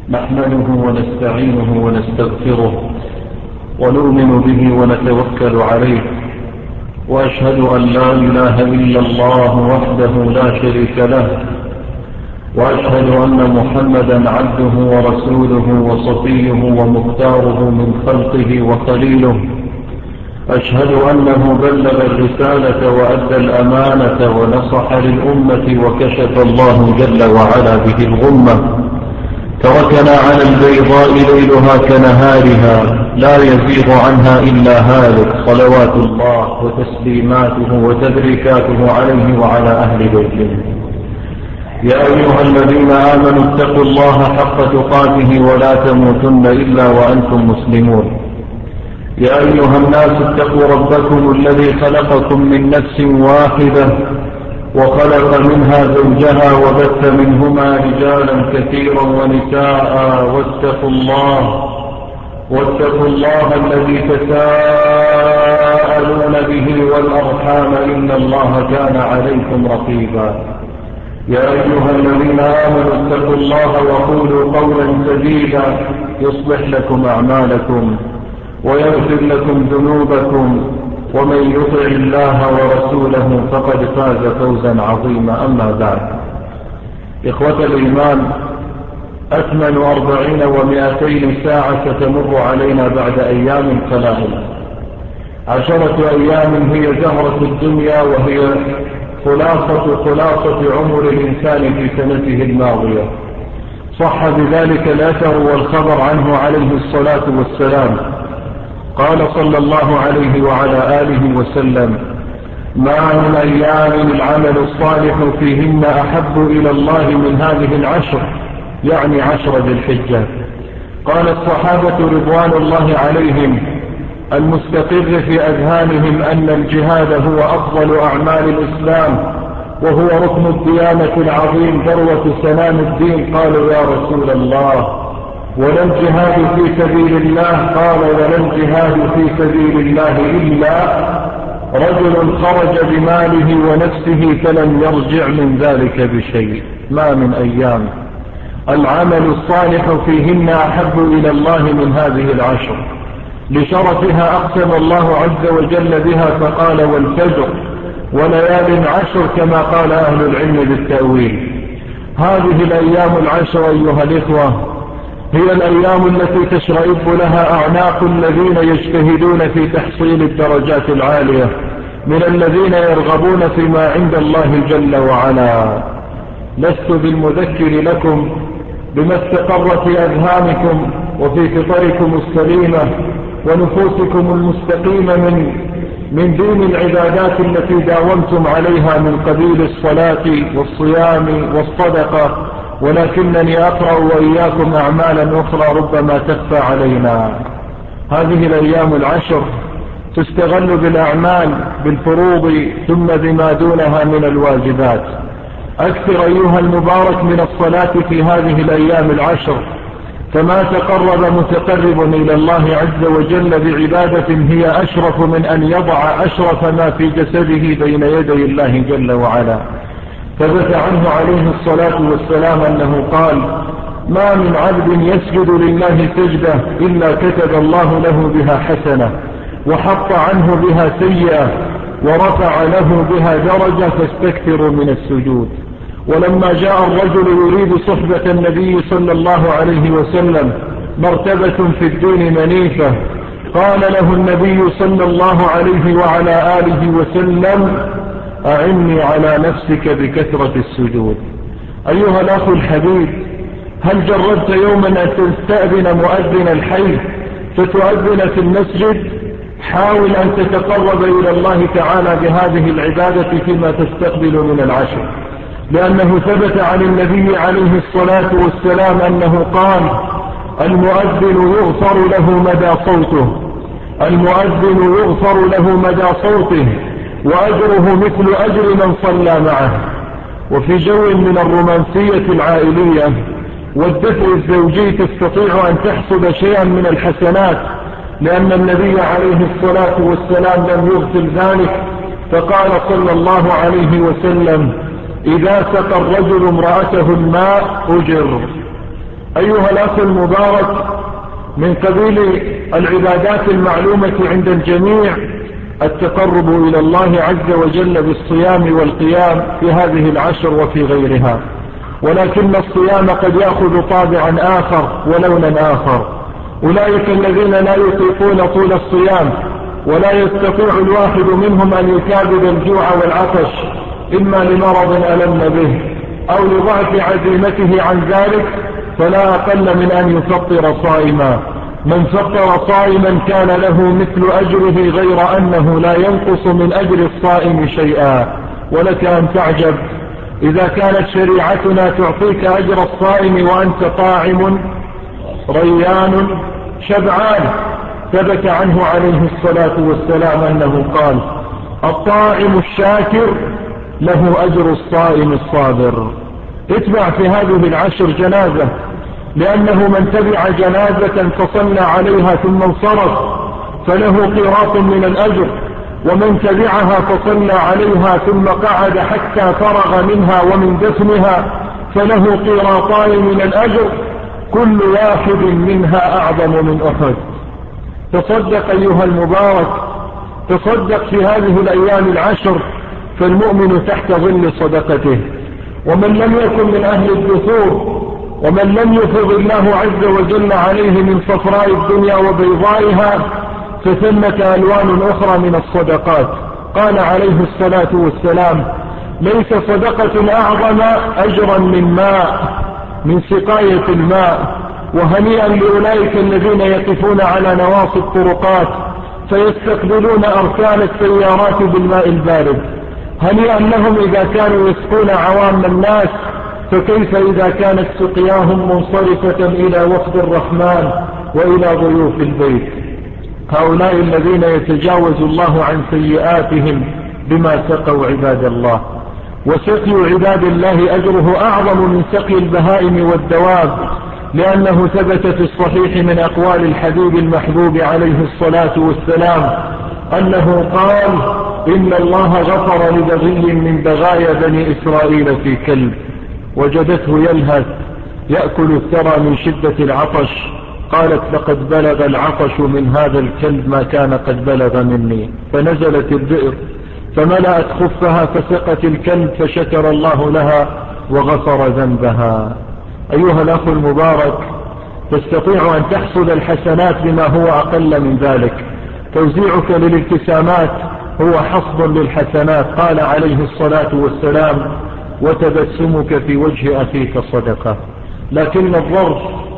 نحمده ونستعينه ونستغفره ونؤمن به ونتوكل عليه، وأشهد أن لا إله إلا الله وحده لا شريك له، وأشهد أن محمدا عبده ورسوله وصفيه ومختاره من خلقه وخليله. أشهد أنه بلغ الرسالة وأدى الأمانة ونصح للأمة وكشف الله جل وعلا به الغمة. تركنا على البيضاء ليلها كنهارها لا يزيغ عنها إلا هالك، صلوات الله وتسليماته وتبريكاته عليه وعلى أهل بيته. يا أيها الذين آمنوا اتقوا الله حق تقاته ولا تموتن إلا وأنتم مسلمون. يا أيها الناس اتقوا ربكم الذي خلقكم من نفس واحدة وخلق منها زوجها وبث منهما رجالا كثيرا ونساء، واتقوا الله الذي تساءلون به والأرحام إن الله كان عليكم رقيبا. يا أيها الذين آمنوا اتقوا الله وقولوا قولا سديدا يصلح لكم أعمالكم ويغفر لكم ذنوبكم، ومن يطع الله ورسوله فقد فاز فوزا عظيما. أما بعد، إخوة الإيمان، أثمن 40 و200 ساعة ستمر علينا بعد أيام قلائل. 10 أيام هي زهرة الدنيا، وهي خلاصة عمر الإنسان في سنته الماضية. صح بذلك الأثر والخبر عنه عليه الصلاة والسلام، قال صلى الله عليه وعلى آله وسلم: ما من أيام العمل الصالح فيهن أحب إلى الله من هذه 10، يعني 10 ذي الحجة. قال الصحابة رضوان الله عليهم المستقر في أذهانهم أن الجهاد هو أفضل أعمال الإسلام، وهو ركن الديانة العظيم، ذروة سنام الدين. قالوا: يا رسول الله، ولا الجهاد في سبيل الله؟ قال: ولا الجهاد في سبيل الله إلا رجل خرج بماله ونفسه فلم يرجع من ذلك بشيء. ما من أيام العمل الصالح فيهن أحب إلى الله من هذه 10. لشرفها أقسم الله عز وجل بها فقال: والفجر وليال 10، كما قال أهل العلم بالتأويل. هذه الأيام 10 أيها الإخوة هي الأيام التي تشرئب لها أعناق الذين يجتهدون في تحصيل الدرجات العالية من الذين يرغبون فيما عند الله جل وعلا. لست بالمذكر لكم بما استقر في أذهانكم وفي فطركم السليمة ونفوسكم المستقيمة من دون العبادات التي داومتم عليها من قبيل الصلاة والصيام والصدقة، ولكنني أقرأ وإياكم أعمالا أخرى ربما تخفى علينا. هذه الأيام 10 تستغل بالأعمال بالفروض ثم بما دونها من الواجبات. أكثر أيها المبارك من الصلاة في هذه الأيام 10، كما تقرب متقرب إلى الله عز وجل بعبادة هي أشرف من أن يضع أشرف ما في جسده بين يدي الله جل وعلا. ثبت عنه عليه الصلاة والسلام أنه قال: ما من عبد يسجد لله سجدة إلا كتب الله له بها حسنة، وحط عنه بها سيئة، ورفع له بها درجة، فاستكثروا من السجود. ولما جاء الرجل يريد صحبة النبي صلى الله عليه وسلم، مرتبة في الدين منيفة، قال له النبي صلى الله عليه وعلى آله وسلم: أعني على نفسك بكثرة السجود. أيها الأخ الحبيب، هل جربت يوما أن تستأذن مؤذن الحي فتؤذن في المسجد؟ حاول أن تتقرب إلى الله تعالى بهذه العبادة فيما تستقبل من 10، لأنه ثبت عن النبي عليه الصلاة والسلام أنه قال: المؤذن يغفر له مدى صوته، المؤذن يغفر له مدى صوته، وأجره مثل أجر من صلى معه. وفي جو من الرومانسية العائلية والدفء الزوجي تستطيع أن تحصد شيئا من الحسنات، لأن النبي عليه الصلاة والسلام لم يغفل ذلك، فقال صلى الله عليه وسلم: إذا سقى الرجل امرأته الماء أجر، أيها الأخ المبارك، من قبيل العبادات المعلومة عند الجميع التقرب إلى الله عز وجل بالصيام والقيام في هذه العشر وفي غيرها، ولكن الصيام قد يأخذ طابعا آخر ولونا آخر. أولئك الذين لا يطيقون طول الصيام ولا يستطيع الواحد منهم أن يكابد الجوع والعطش، إما لمرض ألم به أو لضعف عزيمته عن ذلك، فلا أقل من أن يفطر صائما. من فطر صائما كان له مثل أجره، غير أنه لا ينقص من أجر الصائم شيئا. ولك أن تعجب إذا كانت شريعتنا تعطيك أجر الصائم وأنت طاعم ريان شبعان. ثبت عنه عليه الصلاة والسلام أنه قال: الطاعم الشاكر له أجر الصائم الصابر. اتبع في هذه العشر جنازة، لأنه من تبع جنازة فصلى عليها ثم انصرف فله قيراط من الأجر، ومن تبعها فصلى عليها ثم قعد حتى فرغ منها ومن دفنها فله قيراطان من الأجر، كل واحد منها أعظم من أحد. تصدق أيها المبارك، تصدق في هذه الأيام العشر، فالمؤمن تحت ظل صدقته. ومن لم يكن من أهل الدثور، ومن لم يفض الله عز وجل عليه من صفراء الدنيا وبيضائها، فثمة ألوان أخرى من الصدقات. قال عليه الصلاة والسلام: ليس صدقة أعظم أجرا من سقاية الماء. وهنيئا لأولئك الذين يقفون على نواصي الطرقات فيستقبلون أركان السيارات بالماء البارد. هنيئا لهم إذا كانوا يسقون عوام الناس، فكيف إذا كانت سقياهم منصرفة إلى وفد الرحمن وإلى ضيوف البيت. هؤلاء الذين يتجاوز الله عن سيئاتهم بما سقوا عباد الله. وسقي عباد الله أجره أعظم من سقي البهائم والدواب، لأنه ثبت في الصحيح من أقوال الحبيب المحبوب عليه الصلاة والسلام أنه قال: إن الله غفر لبغي من بغايا بني إسرائيل في كلب وجدته يلهث يأكل الثرى من شدة العطش، قالت: لقد بلغ العطش من هذا الكلب ما كان قد بلغ مني. فنزلت البئر فملأت خفها فسقت الكلب فشكر الله لها وغفر ذنبها. أيها الأخ المبارك، تستطيع أن تحصل الحسنات بما هو أقل من ذلك. توزيعك للابتسامات هو حصد للحسنات. قال عليه الصلاة والسلام: وتبسمك في وجه أخيك صدقة. لكن الظرف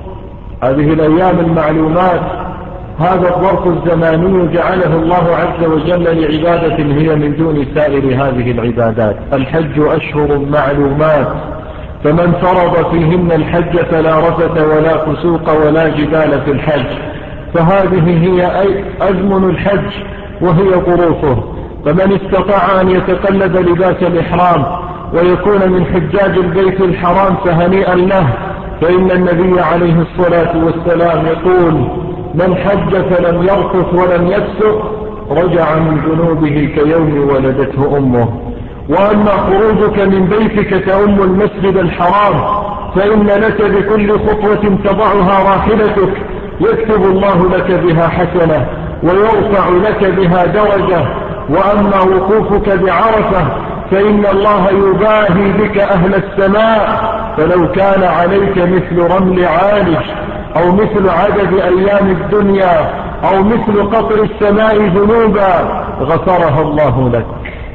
هذه الأيام المعلومات، هذا الظرف الزماني جعله الله عز وجل لعبادة هي من دون سائر هذه العبادات. الحج أشهر معلومات، فمن فرض فيهن الحج فلا رفث ولا فسوق ولا جدال في الحج. فهذه هي أزمن الحج وهي ظروفه. فمن استطاع أن يتقلد لباس الإحرام ويكون من حجاج البيت الحرام فهنيئا له، فإن النبي عليه الصلاة والسلام يقول: من حج فلم يرفث ولم يفسق رجع من ذنوبه كيوم ولدته أمه. وأما خروجك من بيتك كأم المسجد الحرام، فإن لك بكل خطوة تضعها راحلتك يكتب الله لك بها حسنة ويرفع لك بها درجة. وأما وقوفك بعرفة فإن الله يباهي بك أهل السماء، فلو كان عليك مثل رمل عالج أو مثل عدد أيام الدنيا أو مثل قطر السماء ذنوبا غفرها الله لك.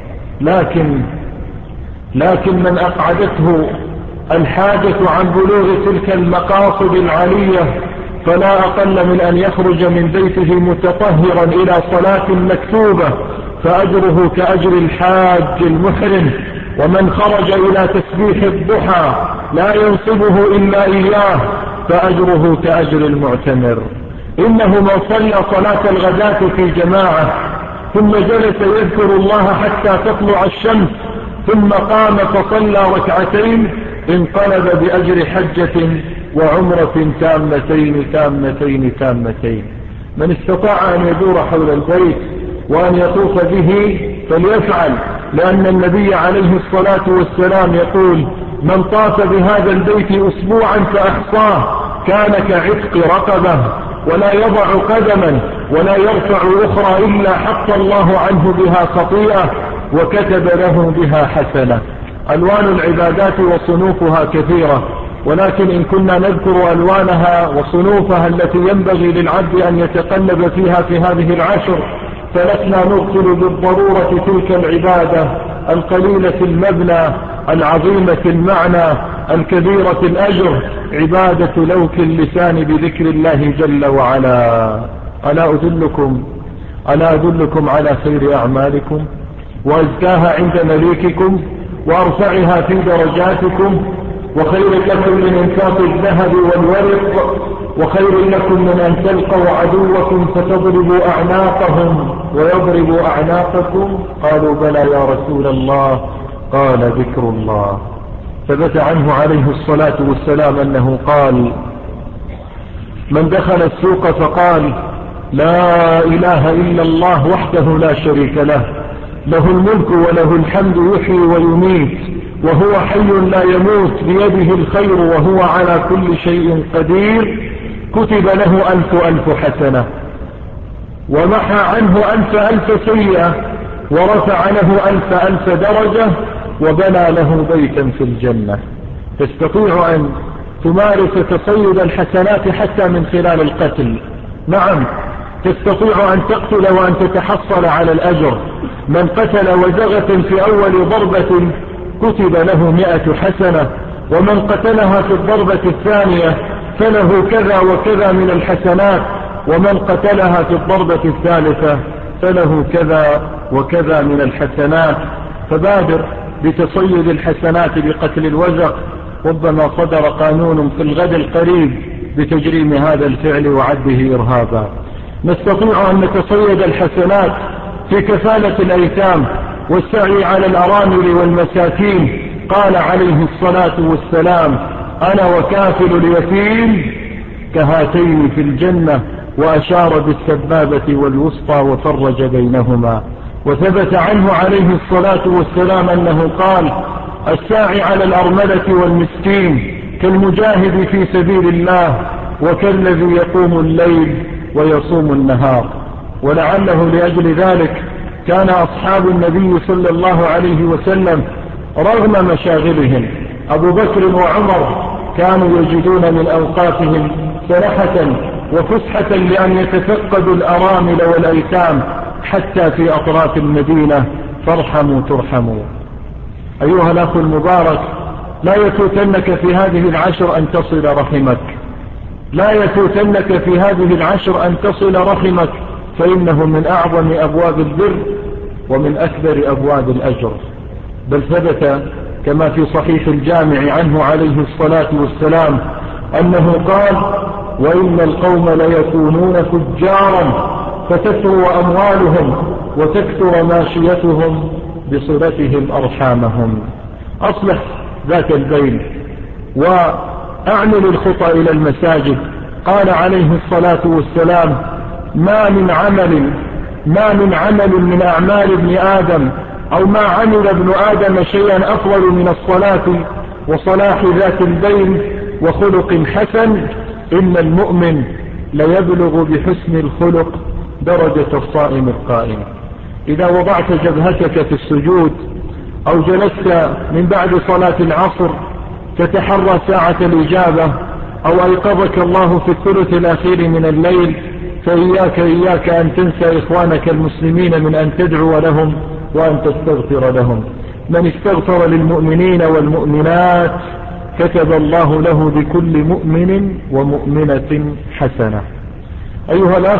لكن من أقعدته الحاجة عن بلوغ تلك المقاصد العالية فلا أقل من أن يخرج من بيته متطهرا إلى صلاة مكتوبة، فأجره كأجر الحاج المحرم. ومن خرج إلى تسبيح الضحى لا ينصبه إلا إياه فأجره كأجر المعتمر. إنه من صلى صلاة الغداة في جماعة ثم جلس يذكر الله حتى تطلع الشمس ثم قام فصلى ركعتين انقلب بأجر حجة وعمرة تامتين. من استطاع أن يدور حول البيت وأن يطوف به فليفعل، لأن النبي عليه الصلاة والسلام يقول: من طاف بهذا البيت أسبوعا فأحصاه كان كعتق رقبة، ولا يضع قدما ولا يرفع أخرى إلا حط الله عنه بها خطيئة وكتب له بها حسنة. ألوان العبادات وصنوفها كثيرة، ولكن إن كنا نذكر ألوانها وصنوفها التي ينبغي للعبد أن يتقلب فيها في هذه العشر، فلسنا نغفل بالضرورة تلك العبادة القليلة المبنى العظيمة المعنى الكبيرة الأجر، عبادة لوك اللسان بذكر الله جل وعلا. ألا أدلكم على خير أعمالكم وأزكاها عند مليككم وأرفعها في درجاتكم، وخير لكم من انفاق الذهب والورق، وخير لكم من أن تلقوا عدوكم فتضربوا أعناقهم ويضربوا أعناقكم؟ قالوا بلى يا رسول الله. قال ذكر الله. ثبت عنه عليه الصلاة والسلام أنه قال: من دخل السوق فقال لا إله إلا الله وحده لا شريك له، له الملك وله الحمد يحيي ويميت وهو حي لا يموت بيده الخير وهو على كل شيء قدير، كتب له 1000 حسنة، ومحى عنه 1000 سيئة، ورفع له 1000 درجة، وبنى له بيتا في الجنة. تستطيع أن تمارس تصيد الحسنات حتى من خلال القتل. نعم، تستطيع أن تقتل وأن تتحصل على الأجر. من قتل وزغة في أول ضربة كتب له 100 حسنة، ومن قتلها في الضربة الثانية فله كذا وكذا من الحسنات، ومن قتلها في الضربة الثالثة فله كذا وكذا من الحسنات. فبادر بتصيد الحسنات بقتل الوزغ، ربما صدر قانون في الغد القريب بتجريم هذا الفعل وعده إرهابا. نستطيع أن نتصيد الحسنات في كفالة الأيتام والسعي على الأرامل والمساكين. قال عليه الصلاة والسلام: أنا وكافل اليتيم كهاتين في الجنة، وأشار بالسبابة والوسطى وفرج بينهما. وثبت عنه عليه الصلاة والسلام أنه قال: الساعي على الأرملة والمسكين كالمجاهد في سبيل الله، وكالذي يقوم الليل ويصوم النهار. ولعله لأجل ذلك كان أصحاب النبي صلى الله عليه وسلم رغم مشاغلهم، أبو بكر وعمر، كانوا يجدون من أوقاتهم سرحة وفسحة لأن يتفقدوا الأرامل والأيتام حتى في أطراف المدينة، فارحموا ترحموا. أيها الأخ المبارك، لا يفوتنك في هذه العشر أن تصل رحمك، لا يفوتنك في هذه العشر أن تصل رحمك، فإنه من أعظم أبواب البر ومن أكبر أبواب الأجر. بل ثبت كما في صحيح الجامع عنه عليه الصلاة والسلام أنه قال: وإن القوم ليكونون فجارا فتثرو أموالهم وتكثر ماشيتهم بصلتهم أرحامهم. أصلح ذات البين وأعمل الخطى إلى المساجد. قال عليه الصلاة والسلام: ما من عمل من أعمال ابن آدم، أو ما عمل ابن آدم شيئا أفضل من الصلاة وصلاح ذات البين وخلق حسن، إن المؤمن ليبلغ بحسن الخلق درجة الصائم القائم. إذا وضعت جبهتك في السجود أو جلست من بعد صلاة العصر تتحرى ساعة الإجابة، أو أيقظك الله في الثلث الأخير من الليل، فإياك أن تنسى إخوانك المسلمين من أن تدعو لهم وأن تستغفر لهم. من استغفر للمؤمنين والمؤمنات كتب الله له بكل مؤمن ومؤمنة حسنة. أيها الأخ،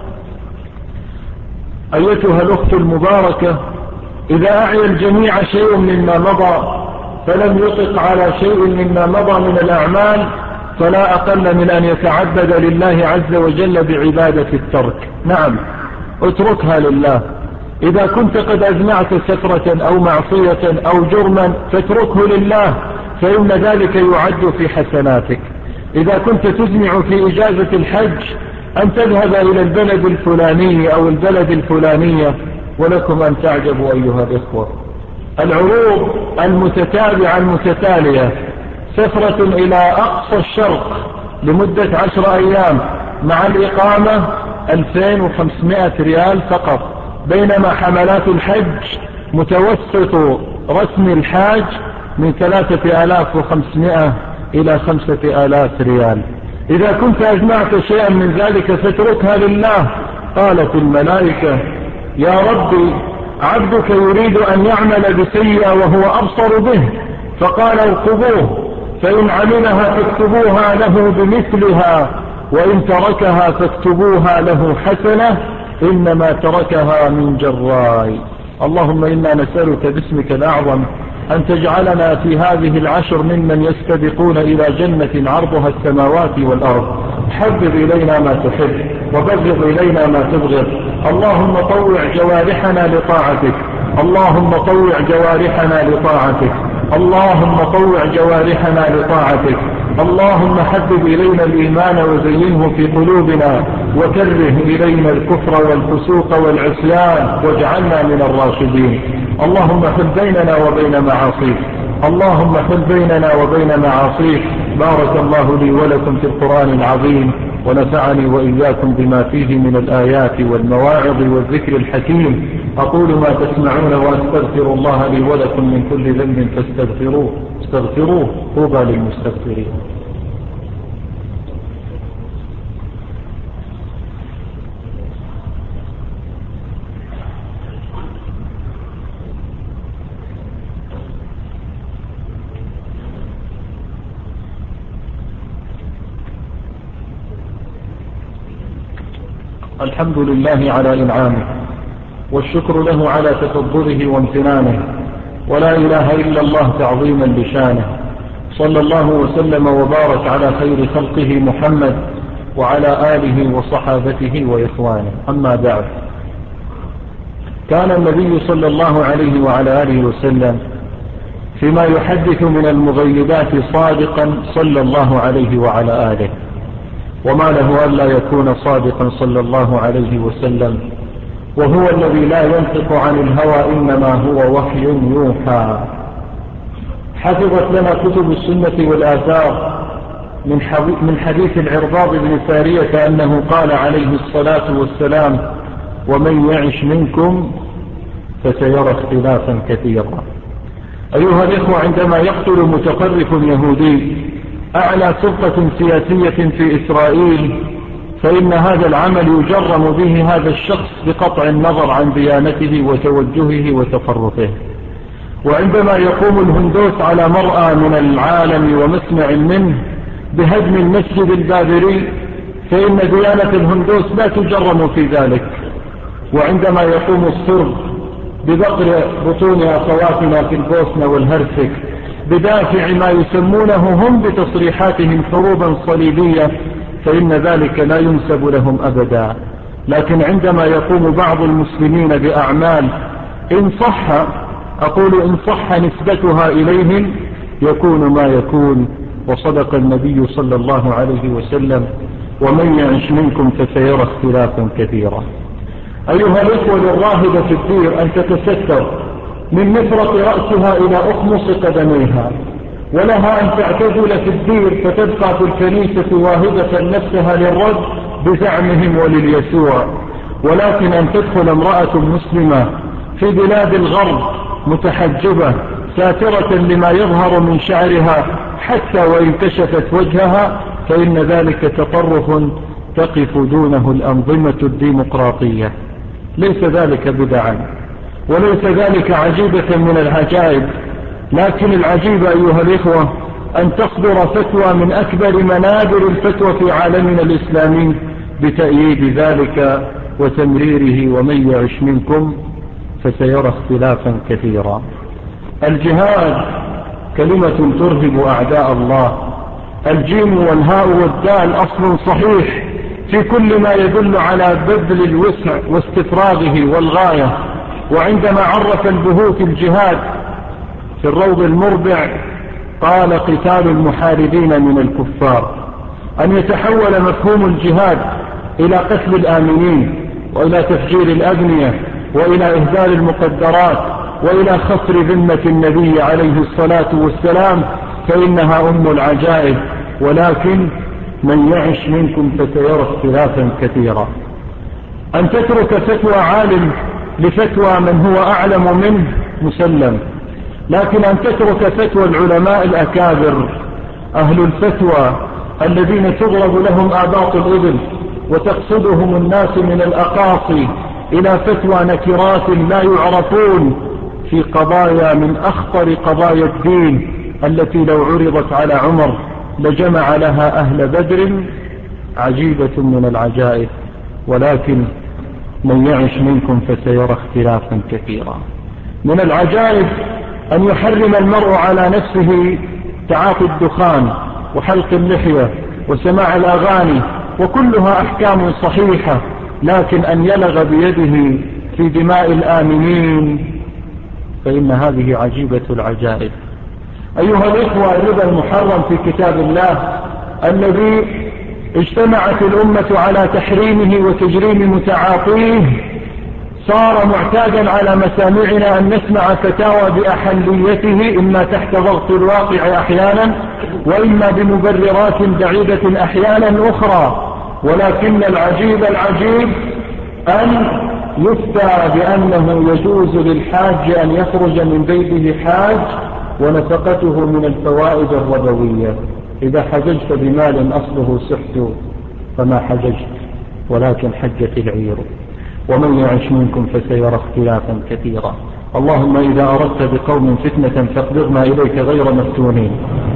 أيتها الأخت المباركة، إذا أعي الجميع شيء مما مضى فلم يطق على شيء مما مضى من الأعمال، فلا أقل من أن يتعبد لله عز وجل بعبادة الترك. نعم، اتركها لله. إذا كنت قد أزمعت سفرة أو معصية أو جرما فاتركه لله، فإن ذلك يعد في حسناتك. إذا كنت تزمع في إجازة الحج أن تذهب إلى البلد الفلاني أو البلد الفلانية، ولكم أن تعجبوا أيها الإخوة، العروض المتتابعة المتتالية، سفرة إلى أقصى الشرق لمدة 10 أيام مع الإقامة 2500 ريال فقط، بينما حملات الحج متوسط رسم الحاج من 3500 إلى 5000 ريال. إذا كنت أجمعت شيئا من ذلك فاتركها لله. قالت الملائكة: يا ربي، عبدك يريد أن يعمل بسيئة وهو أبصر به، فقال: اركبوه، فإن عملها فاكتبوها له بمثلها، وإن تركها فاكتبوها له حسنة، إنما تركها من جراي. اللهم إنا نسألك باسمك الأعظم أن تجعلنا في هذه العشر ممن يستبقون إلى جنة عرضها السماوات والأرض. حبب إلينا ما تحب وبغض إلينا ما تبغض. اللهم طوع جوارحنا لطاعتك، اللهم طوع جوارحنا لطاعتك، اللهم طوع جوارحنا لطاعتك. اللهم حبب إلينا الإيمان وزينه في قلوبنا، وكره إلينا الكفر والفسوق والعصيان، واجعلنا من الراشدين. اللهم حل بيننا وبين معاصيك، اللهم حل بيننا وبين معاصيك. بارك الله لي ولكم في القرآن العظيم، ونفعني وإياكم بما فيه من الآيات والمواعظ والذكر الحكيم. أقول ما تسمعون وأستغفر الله لي ولكم من كل ذنب فاستغفروه، استغفروه، طوبى للمستغفرين. الحمد لله على إنعامه، والشكر له على تفضله وامتنانه، ولا إله إلا الله تعظيما لشانه. صلى الله وسلم وبارك على خير خلقه محمد وعلى آله وصحابته وإخوانه. أما بعد، كان النبي صلى الله عليه وعلى آله وسلم فيما يحدث من المغيبات صادقا صلى الله عليه وعلى آله، وما له ألا يكون صادقا صلى الله عليه وسلم، وهو الذي لا ينطق عن الهوى، إنما هو وحي يوحى. حفظت لنا كتب السنة والآثار من حديث العرباض بن سارية أنه قال عليه الصلاة والسلام: ومن يعش منكم فسيرى اختلافا كثيرا. أيها الإخوة، عندما يقتل متطرف يهودي أعلى سلطة سياسية في إسرائيل، فإن هذا العمل يجرم به هذا الشخص بقطع النظر عن ديانته وتوجهه وتطرفه. وعندما يقوم الهندوس على مرأى من العالم ومسمع منه بهدم المسجد البابري، فإن ديانة الهندوس لا تجرم في ذلك. وعندما يقوم الصرب ببقر بطون أخواتنا في البوسنة والهرسك بدافع ما يسمونه هم بتصريحاتهم حروبا صليبية، فإن ذلك لا ينسب لهم أبدا. لكن عندما يقوم بعض المسلمين بأعمال إن صح، أقول إن صح نسبتها إليهم، يكون ما يكون. وصدق النبي صلى الله عليه وسلم: ومن يعش منكم فسيرى اختلافا كثيرا. أيها الإخوة، للراهبة في الدير أن تتستر من مفرق رأسها إلى أخمص قدميها، ولها أن تعتزل في الدير فتبقى في الكنيسة واهبة نفسها للرد بزعمهم ولليسوع. ولكن أن تدخل امرأة مسلمة في بلاد الغرب متحجبة ساترة لما يظهر من شعرها حتى وإن كشفت وجهها، فإن ذلك تطرف تقف دونه الأنظمة الديمقراطية. ليس ذلك بدعا، وليس ذلك عجيبة من العجائب، لكن العجيب أيها الإخوة أن تصدر فتوى من أكبر منابر الفتوى في عالمنا الإسلامي بتأييد ذلك وتمريره: ومن يعش منكم فسيرى اختلافا كثيرا. الجهاد كلمة ترهب أعداء الله. الجيم والهاء والدال أصل صحيح في كل ما يدل على بذل الوسع واستفراغه والغاية. وعندما عرف البهوت الجهاد في الروض المربع قال: قتال المحاربين من الكفار. أن يتحول مفهوم الجهاد إلى قتل الآمنين، وإلى تفجير الأبنية، وإلى إهدار المقدرات، وإلى خسر ذمة النبي عليه الصلاة والسلام، فإنها أم العجائب. ولكن من يعش منكم فسيرى اختلافا كثيرا. أن تترك فتوى عالم لفتوى من هو أعلم منه مسلم، لكن أن تترك فتوى العلماء الأكابر أهل الفتوى الذين تضرب لهم آباط الإبل وتقصدهم الناس من الأقاصي إلى فتوى نكرات لا يعرفون في قضايا من أخطر قضايا الدين التي لو عرضت على عمر لجمع لها أهل بدر، عجيبة من العجائب. ولكن من يعش منكم فسيرى اختلافا كثيرا. من العجائب أن يحرم المرء على نفسه تعاطي الدخان وحلق اللحية وسماع الأغاني، وكلها أحكام صحيحة، لكن أن يلغ بيده في دماء الآمنين فإن هذه عجيبة العجائب. أيها الإخوة، الربا المحرم في كتاب الله الذي اجتمعت الأمة على تحريمه وتجريم متعاطيه صار معتادا على مسامعنا أن نسمع فتاوى بأحليته، إما تحت ضغط الواقع أحيانا وإما بمبررات بعيدة أحيانا أخرى. ولكن العجيب أن يفتى بأنه يجوز للحاج أن يخرج من بيته حاج ونفقته من الفوائد الربوية. إذا حججت بمال أصله سحت فما حججت، ولكن حجت العير. ومن يعش منكم فسيرى اختلافا كثيرا. اللهم إذا أردت بقوم فتنة فاقبضنا إليك غير مفتونين.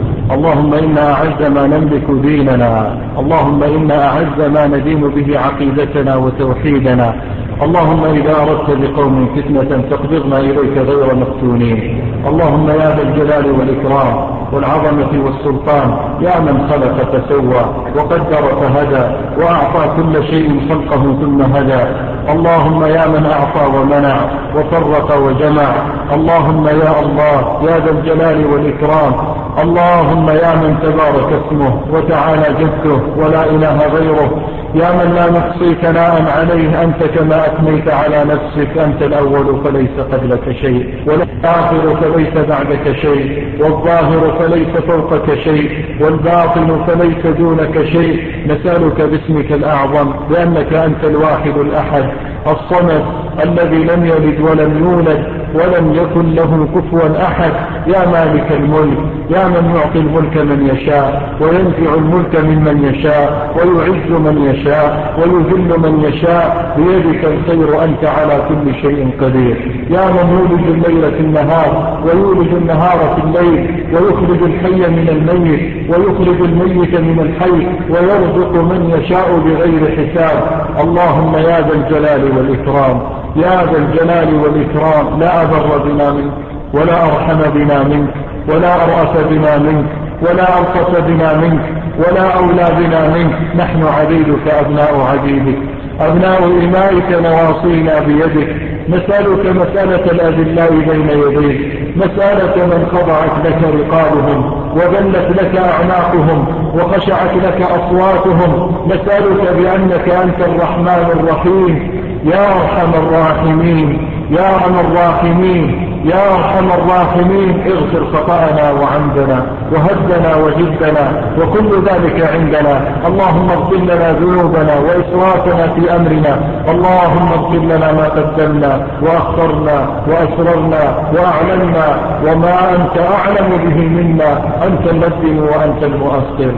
اللهم إنا أعز ما نملك ديننا، اللهم إنا أعز ما ندين به عقيدتنا وتوحيدنا. اللهم إذا أردت بقوم فتنة فاقبضنا إليك غير مفتونين. اللهم يا ذا الجلال والإكرام والعظمة والسلطان، يا من خلق فسوى وقدر فهدى وأعطى كل شيء خلقه ثم هدى. اللهم يا من أعطى ومنع وفرق وجمع. اللهم يا الله يا ذا الجلال والإكرام، اللهم يا من تبارك اسمه وتعالى جده ولا إله غيره، يا من لا نحصي ثناء عليه أنت كما أثنيت على نفسك. أنت الأول فليس قبلك شيء، والآخر فليس بعدك شيء، والظاهر فليس فوقك شيء، والباطن فليس دونك شيء. نسألك باسمك الأعظم بأنك أنت الواحد الأحد الصمد الذي لم يلد ولم يولد ولم يكن له كفوا أحد، يا مالك الملك، يا من يعطي الملك من يشاء وينزع الملك ممن يشاء ويعز من يشاء ويذل من يشاء، بيدك الخير، أنت على كل شيء قدير. يا من يولج الليل في النهار ويولج النهار في الليل، ويخرج الحي من الميت ويخرج الميت من الحي، ويرزق من يشاء بغير حساب. اللهم يا ذا الجلال والإكرام، يا ذا الجلال والإكرام، لا أبر بنا منك ولا أرحم بنا منك ولا أرأف بنا منك ولا ألطف بنا منك ولا أولى بنا منك. نحن عبيدك أبناء عبيدك، أبناء إمائك، نواصينا بيدك. نسألك مسألة الأذلاء بين يديك، مسألة من خضعت لك رقابهم وذلت لك أعناقهم وخشعت لك أصواتهم. نسألك بأنك أنت الرحمن الرحيم، يا أرحم الراحمين، يا أرحم الراحمين، يا أرحم الراحمين. اغفر خطأنا وعمدنا وهدنا وجدنا وكل ذلك عندنا. اللهم اغفر لنا ذنوبنا وإسرافنا في أمرنا. اللهم اغفر لنا ما قدمنا وأخطرنا وأسررنا وأعلنا وما أنت أعلم به منا. أنت المقدم وأنت المؤخر.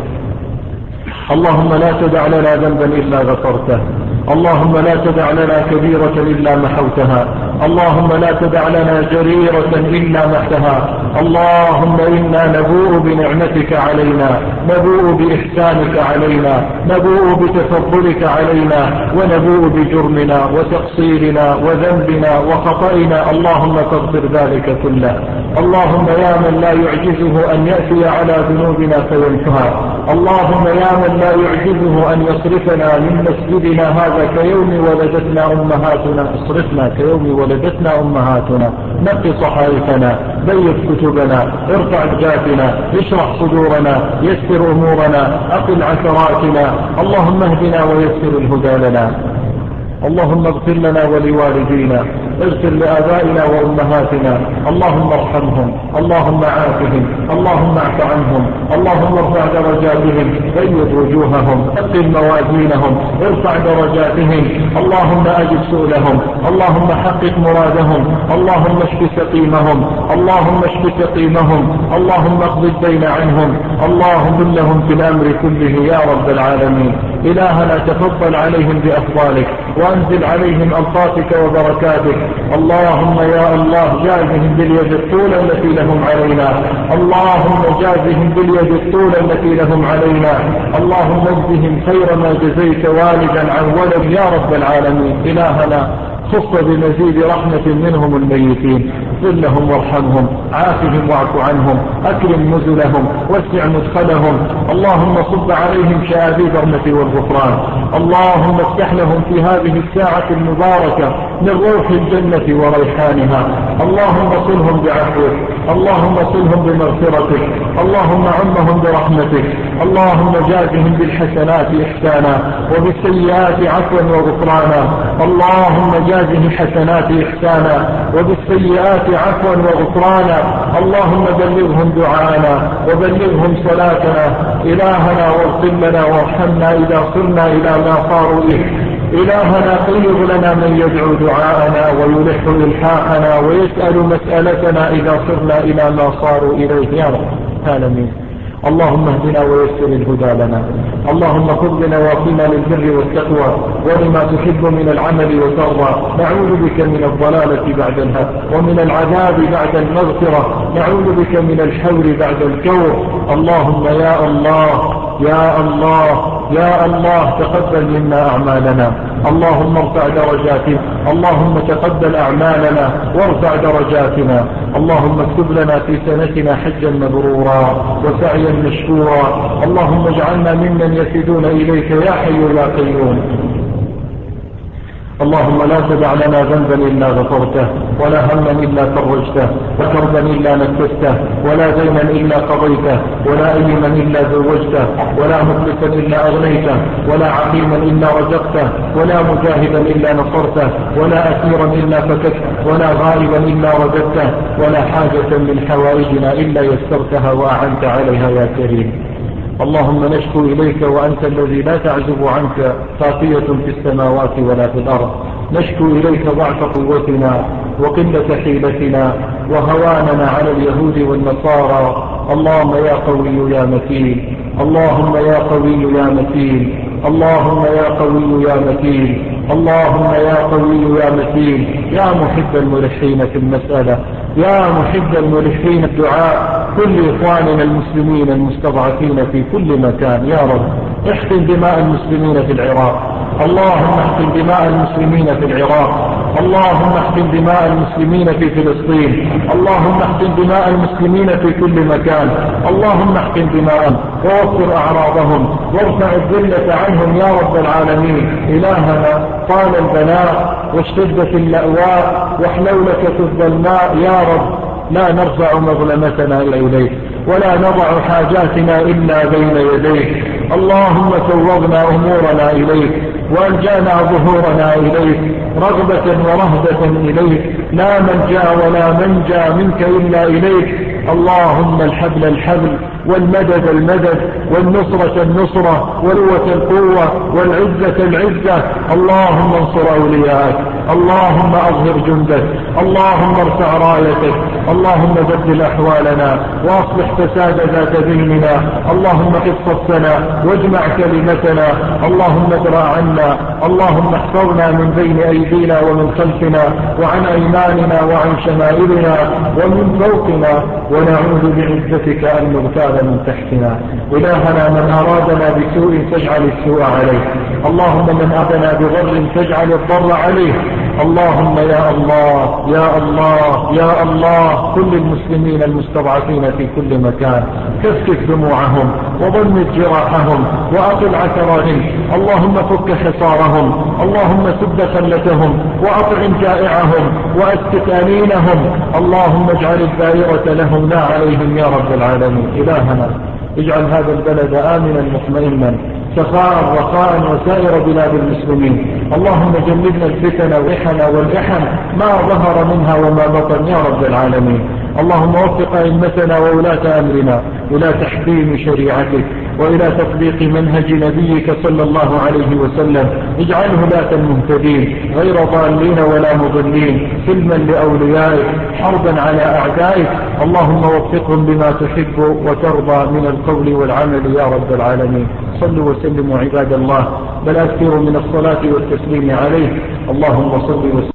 اللهم لا تدع لنا ذنبا إلا غفرته، اللهم لا تدع لنا كبيرة إلا محوتها، اللهم لا تدع لنا جريرة إلا محتها. اللهم إنا نبوء بنعمتك علينا، نبوء بإحسانك علينا، نبوء بتفضلك علينا، ونبوء بجرمنا وتقصيرنا وذنبنا وخطئنا. اللهم فاغفر ذلك كله. اللهم يا من لا يعجزه أن يأتي على ذنوبنا فينفها، اللهم يا من لا يعجزه أن يصرفنا من مسجدنا هذا كيوم ولدتنا أمهاتنا، اصرفنا كيوم ولدتنا أمهاتنا. نقي صحائفنا، بيض كتبنا، ارفع جافنا، اشرح صدورنا، يسر أمورنا، أقل عثراتنا. اللهم اهدنا ويسر الهدى لنا. اللهم اغفر لنا ولوالدينا اغفر لآبائنا وأمهاتنا، اللهم ارحمهم، اللهم عافهم، اللهم اعف عنهم، اللهم ارفع درجاتهم، بيض وجوههم، ثقل موازينهم، ارفع درجاتهم، اللهم أجب سؤلهم، اللهم حقق مرادهم، اللهم اشف سقيمهم، اللهم اشف سقيمهم، اللهم اقض الدين عنهم، اللهم لهم في الأمر كله يا رب العالمين. إلهنا تفضل عليهم بأفضالك وأنزل عليهم ألطافك وبركاتك. اللهم يا الله جازهم باليد الطولى التي لهم علينا، اللهم جازهم باليد الطولى التي لهم علينا، اللهم اجزهم خير ما جزيت والدا عن ولد يا رب العالمين. إلهنا خص بمزيد رحمة منهم الميتين، اغفر لهم وارحمهم، عافهم واعف عنهم، أكرم نزلهم، وسع مدخلهم، اللهم صب عليهم شآبيب الرحمة والغفران، اللهم افتح لهم في هذه الساعة المباركة من روح الجنة وريحانها، اللهم صلهم بعفوك، اللهم صلهم بمغفرتك، اللهم عمهم برحمتك، اللهم جازهم بالحسنات إحسانا وبالسيئات عفوا وغفرانا، اللهم جازهم حسنات إحسانا وبالسيئات عفوا وغفرانا، اللهم بلغهم دعاءنا وبلغهم صلاتنا. إلهنا واغفر لنا وارحمنا إذا صرنا إلى ما صاروا إليه. إلهنا قيض لنا من يدعو دعاءنا ويلح إلحاحنا ويسأل مسألتنا إذا صرنا إلى ما صاروا إليه يا رب العالمين. اللهم اهدنا ويسر الهدى لنا، اللهم خذ بنواصينا للبر والتقوى ولما تحب من العمل وترضى. نعوذ بك من الضلالة بعد الهدى ومن العذاب بعد المغفرة، نعوذ بك من الحور بعد الكور. اللهم يا الله يا الله يا الله تقبل منا أعمالنا، اللهم ارفع درجاتنا، اللهم تقبل أعمالنا وارفع درجاتنا، اللهم اكتب لنا في سنتنا حجا مبرورا وسعيا مشكورا، اللهم اجعلنا ممن يفدون إليك يا حي يا قيوم. اللهم لا تدع لنا ذنبا إلا غفرته، ولا هما إلا فرجته، وكربا إلا نفسته، ولا دينا إلا قضيته، ولا أيما إلا زوجته، ولا مخلصا إلا أغنيته، ولا عقيما إلا رزقته، ولا مجاهدا إلا نصرته، ولا أسيرا إلا فككته، ولا غائبا إلا رددته، ولا حاجة من حوائجنا إلا يسرتها وأعنت عليها يا كريم. اللهم نشكو إليك وأنت الذي لا تعزب عنك خافية في السماوات ولا في الأرض، نشكو إليك ضعف قوتنا وقلة حيلتنا وهواننا على اليهود والنصارى. اللهم يا قوي يا متين، اللهم يا قوي يا متين، اللهم يا قوي يا متين، اللهم يا قوي يا متين، يا محب الملحين في المسألة، يا محب الملحين الدعاء كل إخواننا المسلمين المستضعفين في كل مكان يا رب. احقن دماء المسلمين في العراق، اللهم احقن دماء المسلمين في العراق، اللهم احقن دماء المسلمين في فلسطين، اللهم احقن دماء المسلمين في كل مكان، اللهم احقن دماءهم ووفر أعراضهم وارفع الذلة عنهم يا رب العالمين. إلهنا طال البلاء واشتدت اللأواء وحلولك الظلماء يا رب، لا نرفع مظلمتنا إليك ولا نضع حاجاتنا إلا بين يديك. اللهم فوضنا أمورنا إليك وألجأنا ظهورنا إليك رغبة ورهبة إليك، لا منجا ولا منجا منك إلا إليك. اللهم الحبل الحبل والمدد المدد والنصرة النصرة والقوة القوة والعزة العزة. اللهم انصر أولياءك، اللهم أظهر جندك، اللهم ارفع رايتك، اللهم بدل أحوالنا وأصلح فساد ذات بيننا، اللهم قف صفنا واجمع كلمتنا، اللهم ادرأ عنا، اللهم احفظنا من بين أيدينا ومن خلفنا وعن أيماننا وعن شمائلنا ومن فوقنا، ونعوذ بعزتك أن نغتال من تحتنا. إلهنا من أرادنا بسوء تجعل السوء عليه، اللهم من أرادنا بضر تجعل الضر عليه. اللهم يا الله يا الله يا الله كل المسلمين المستضعفين في كل مكان كفكف دموعهم وضمد جراحهم وأقل عثراتهم، اللهم فك حصارهم، اللهم سد خلتهم وأطعم جائعهم وأسكت أنينهم، اللهم اجعل الدائرة لهم لا عليهم يا رب العالمين. إلهنا اجعل هذا البلد آمنا مطمئنا سخاء رخاء وسائر بلاد المسلمين. اللهم جنبنا الفتن والرحن والإحن ما ظهر منها وما بطن يا رب العالمين. اللهم وفق أئمتنا وولاة أمرنا إلى تحكيم شريعتك وإلى تطبيق منهج نبيك صلى الله عليه وسلم. اجعله هداة مهتدين غير ضالين ولا مضلين، سلما لأوليائك حربا على أعدائك. اللهم وفقهم بما تحب وترضى من القول والعمل يا رب العالمين. صلوا وسلموا عباد الله، بل أكثروا من الصلاة والتسليم عليه. اللهم صل وسلم